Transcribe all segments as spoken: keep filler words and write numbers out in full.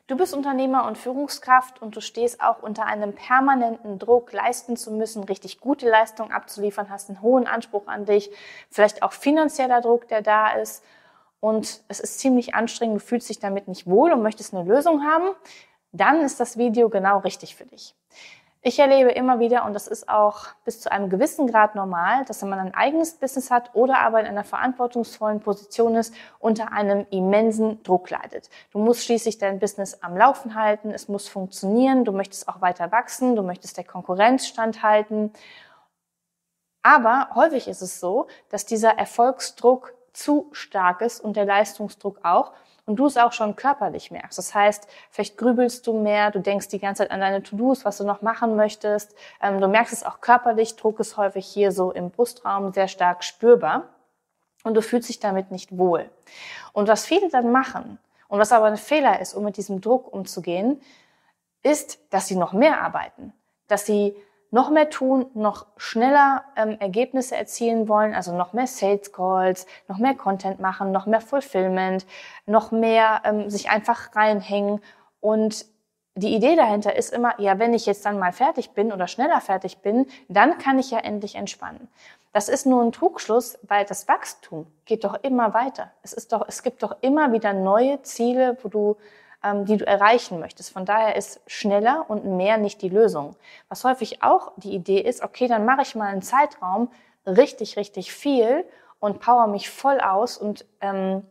Du bist Unternehmer und Führungskraft und du stehst auch unter einem permanenten Druck, leisten zu müssen, richtig gute Leistung abzuliefern, hast einen hohen Anspruch an dich, vielleicht auch finanzieller Druck, der da ist und es ist ziemlich anstrengend, du fühlst dich damit nicht wohl und möchtest eine Lösung haben, dann ist das Video genau richtig für dich. Ich erlebe immer wieder, und das ist auch bis zu einem gewissen Grad normal, dass wenn man ein eigenes Business hat oder aber in einer verantwortungsvollen Position ist, unter einem immensen Druck leidet. Du musst schließlich dein Business am Laufen halten, es muss funktionieren, du möchtest auch weiter wachsen, du möchtest der Konkurrenz standhalten. Aber häufig ist es so, dass dieser Erfolgsdruck zu stark ist und der Leistungsdruck auch. Und du es auch schon körperlich merkst. Das heißt, vielleicht grübelst du mehr, du denkst die ganze Zeit an deine To-Dos, was du noch machen möchtest. Ähm, du merkst es auch körperlich, Druck ist häufig hier so im Brustraum sehr stark spürbar. Und du fühlst dich damit nicht wohl. Und was viele dann machen, und was aber ein Fehler ist, um mit diesem Druck umzugehen, ist, dass sie noch mehr arbeiten. Dass sie noch mehr tun, noch schneller ähm, Ergebnisse erzielen wollen, also noch mehr Sales Calls, noch mehr Content machen, noch mehr Fulfillment, noch mehr ähm, sich einfach reinhängen. Und die Idee dahinter ist immer, ja, wenn ich jetzt dann mal fertig bin oder schneller fertig bin, dann kann ich ja endlich entspannen. Das ist nur ein Trugschluss, weil das Wachstum geht doch immer weiter. Es ist doch, es gibt doch immer wieder neue Ziele, wo du die du erreichen möchtest. Von daher ist schneller und mehr nicht die Lösung. Was häufig auch die Idee ist, okay, dann mache ich mal einen Zeitraum richtig, richtig viel und power mich voll aus und ähm,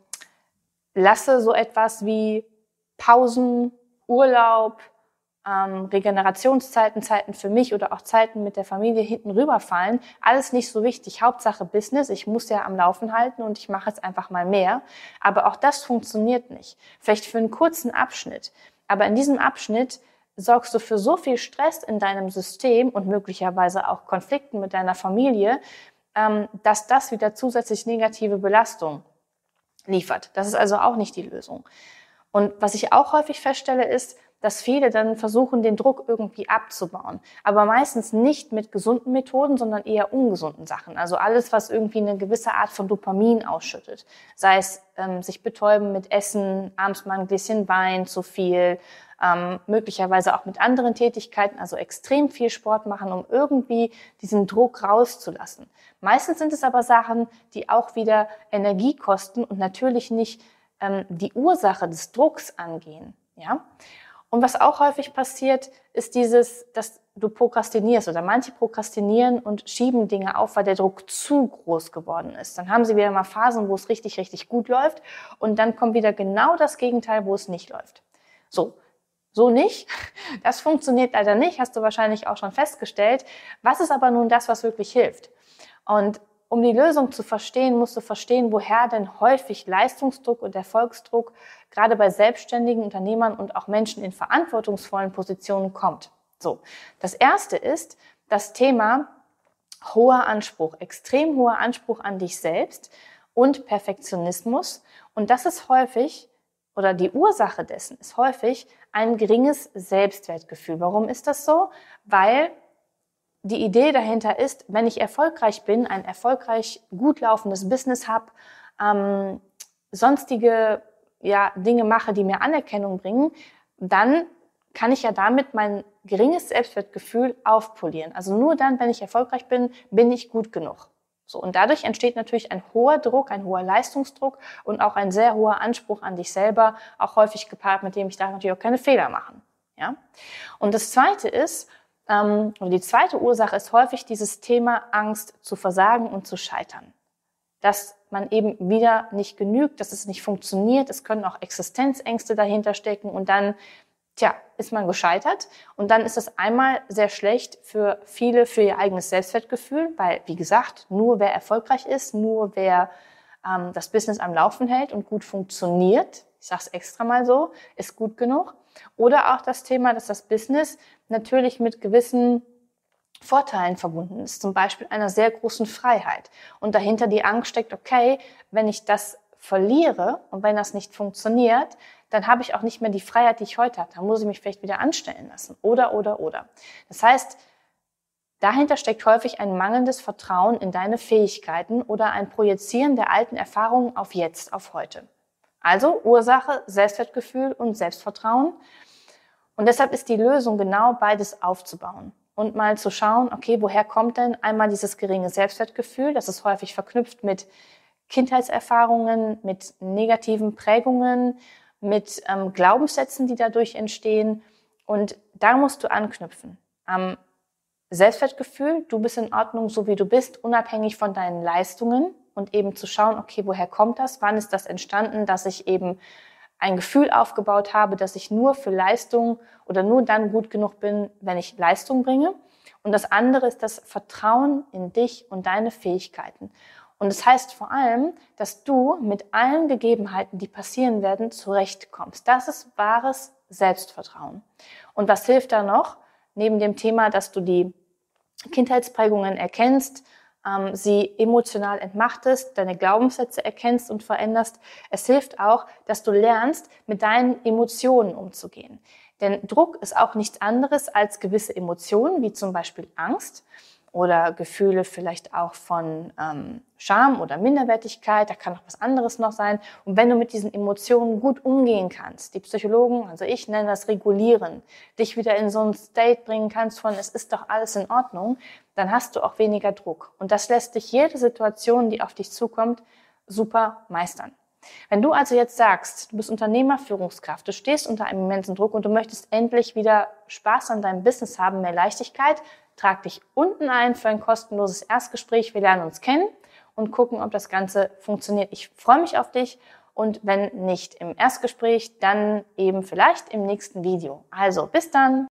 lasse so etwas wie Pausen, Urlaub, ähm, Regenerationszeiten, Zeiten für mich oder auch Zeiten mit der Familie hinten rüberfallen. Alles nicht so wichtig. Hauptsache Business. Ich muss ja am Laufen halten und ich mache jetzt einfach mal mehr. Aber auch das funktioniert nicht. Vielleicht für einen kurzen Abschnitt. Aber in diesem Abschnitt sorgst du für so viel Stress in deinem System und möglicherweise auch Konflikten mit deiner Familie, ähm, dass das wieder zusätzlich negative Belastung liefert. Das ist also auch nicht die Lösung. Und was ich auch häufig feststelle, ist, dass viele dann versuchen, den Druck irgendwie abzubauen. Aber meistens nicht mit gesunden Methoden, sondern eher ungesunden Sachen. Also alles, was irgendwie eine gewisse Art von Dopamin ausschüttet. Sei es ähm, sich betäuben mit Essen, abends mal ein Gläschen Wein zu viel, ähm, möglicherweise auch mit anderen Tätigkeiten, also extrem viel Sport machen, um irgendwie diesen Druck rauszulassen. Meistens sind es aber Sachen, die auch wieder Energie kosten und natürlich nicht ähm, die Ursache des Drucks angehen. Ja? Und was auch häufig passiert, ist dieses, dass du prokrastinierst oder manche prokrastinieren und schieben Dinge auf, weil der Druck zu groß geworden ist. Dann haben sie wieder mal Phasen, wo es richtig, richtig gut läuft und dann kommt wieder genau das Gegenteil, wo es nicht läuft. So, so nicht. Das funktioniert leider nicht, hast du wahrscheinlich auch schon festgestellt. Was ist aber nun das, was wirklich hilft? Und um die Lösung zu verstehen, musst du verstehen, woher denn häufig Leistungsdruck und Erfolgsdruck gerade bei selbstständigen Unternehmern und auch Menschen in verantwortungsvollen Positionen kommt. So, das erste ist das Thema hoher Anspruch, extrem hoher Anspruch an dich selbst und Perfektionismus. Und das ist häufig, oder die Ursache dessen ist häufig ein geringes Selbstwertgefühl. Warum ist das so? Weil die Idee dahinter ist, wenn ich erfolgreich bin, ein erfolgreich gut laufendes Business habe, ähm, sonstige ja, Dinge mache, die mir Anerkennung bringen, dann kann ich ja damit mein geringes Selbstwertgefühl aufpolieren. Also nur dann, wenn ich erfolgreich bin, bin ich gut genug. So, und dadurch entsteht natürlich ein hoher Druck, ein hoher Leistungsdruck und auch ein sehr hoher Anspruch an dich selber, auch häufig gepaart mit dem, ich darf natürlich auch keine Fehler machen. Ja? Und das Zweite ist, ähm, oder die zweite Ursache ist häufig dieses Thema Angst zu versagen und zu scheitern. Dass man eben wieder nicht genügt, dass es nicht funktioniert, es können auch Existenzängste dahinter stecken und dann Tja, ist man gescheitert und dann ist das einmal sehr schlecht für viele, für ihr eigenes Selbstwertgefühl, weil, wie gesagt, nur wer erfolgreich ist, nur wer ähm, das Business am Laufen hält und gut funktioniert, ich sage es extra mal so, ist gut genug. Oder auch das Thema, dass das Business natürlich mit gewissen Vorteilen verbunden ist, zum Beispiel einer sehr großen Freiheit. Und dahinter die Angst steckt, okay, wenn ich das verliere und wenn das nicht funktioniert, dann habe ich auch nicht mehr die Freiheit, die ich heute habe. Dann muss ich mich vielleicht wieder anstellen lassen. Oder, oder, oder. Das heißt, dahinter steckt häufig ein mangelndes Vertrauen in deine Fähigkeiten oder ein Projizieren der alten Erfahrungen auf jetzt, auf heute. Also Ursache, Selbstwertgefühl und Selbstvertrauen. Und deshalb ist die Lösung genau beides aufzubauen und mal zu schauen, okay, woher kommt denn einmal dieses geringe Selbstwertgefühl? Das ist häufig verknüpft mit Kindheitserfahrungen, mit negativen Prägungen, mit ähm, Glaubenssätzen, die dadurch entstehen. Und da musst du anknüpfen. Am Selbstwertgefühl, du bist in Ordnung, so wie du bist, unabhängig von deinen Leistungen und eben zu schauen, okay, woher kommt das? Wann ist das entstanden, dass ich eben ein Gefühl aufgebaut habe, dass ich nur für Leistung oder nur dann gut genug bin, wenn ich Leistung bringe. Und das andere ist das Vertrauen in dich und deine Fähigkeiten. Und das heißt vor allem, dass du mit allen Gegebenheiten, die passieren werden, zurechtkommst. Das ist wahres Selbstvertrauen. Und was hilft da noch? Neben dem Thema, dass du die Kindheitsprägungen erkennst, ähm, sie emotional entmachtest, deine Glaubenssätze erkennst und veränderst. Es hilft auch, dass du lernst, mit deinen Emotionen umzugehen. Denn Druck ist auch nichts anderes als gewisse Emotionen, wie zum Beispiel Angst oder Gefühle vielleicht auch von ähm, Scham oder Minderwertigkeit. Da kann auch was anderes noch sein. Und wenn du mit diesen Emotionen gut umgehen kannst, die Psychologen, also ich nenne das regulieren, dich wieder in so einen State bringen kannst von, es ist doch alles in Ordnung, dann hast du auch weniger Druck. Und das lässt dich jede Situation, die auf dich zukommt, super meistern. Wenn du also jetzt sagst, du bist Unternehmer, Führungskraft, du stehst unter einem immensen Druck und du möchtest endlich wieder Spaß an deinem Business haben, mehr Leichtigkeit, trag dich unten ein für ein kostenloses Erstgespräch. Wir lernen uns kennen und gucken, ob das Ganze funktioniert. Ich freue mich auf dich und wenn nicht im Erstgespräch, dann eben vielleicht im nächsten Video. Also bis dann!